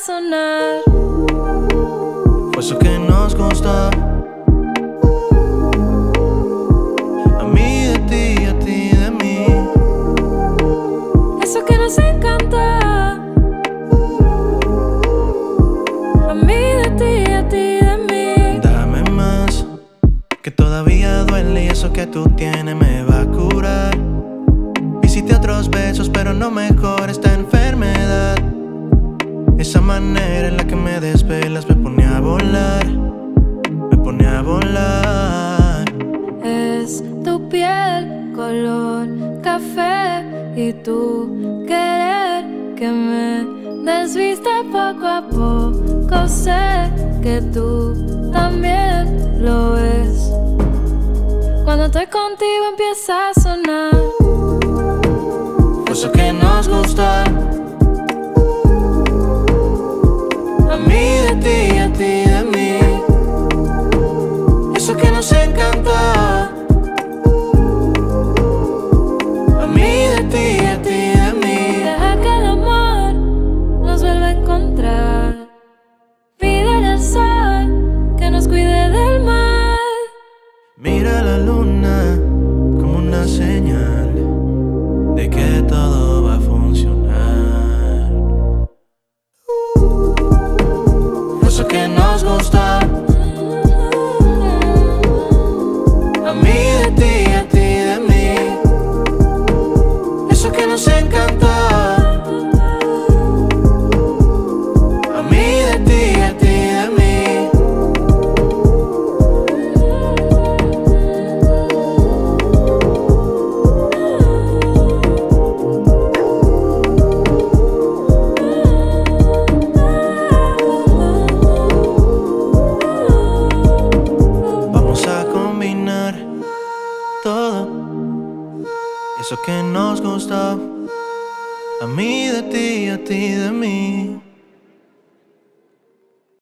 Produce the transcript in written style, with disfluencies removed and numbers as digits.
sonar. Fue eso que nos gustó, a mí de ti y a ti de mí. Eso que nos encanta, a mí de ti y a ti de mí. Dame más, que todavía duele y eso que tú tienes me va a curar. Visité otros besos pero no mejora esta enfermedad. Esa manera en la que me desvelas me pone a volar, me pone a volar. Es tu piel color café y tu querer que me desviste poco a poco. Sé que tú también lo ves. Cuando estoy contigo empieza a sonar. Fue eso que nos gusta, a mí de ti y a ti de mí. Eso que nos encanta, a mí de ti y a ti de mí. Deja que el amor nos vuelva a encontrar. Pídele al sol que nos cuide del mal. Mira la luna como una señal de que todo va a funcionar. Fue eso que nos gusta, a mí de ti y a ti de mí. Eso que nos encanta, a mí de ti y a ti de mí. Vamos a combinar todo eso que nos gusta, a mí de ti y a ti de mí.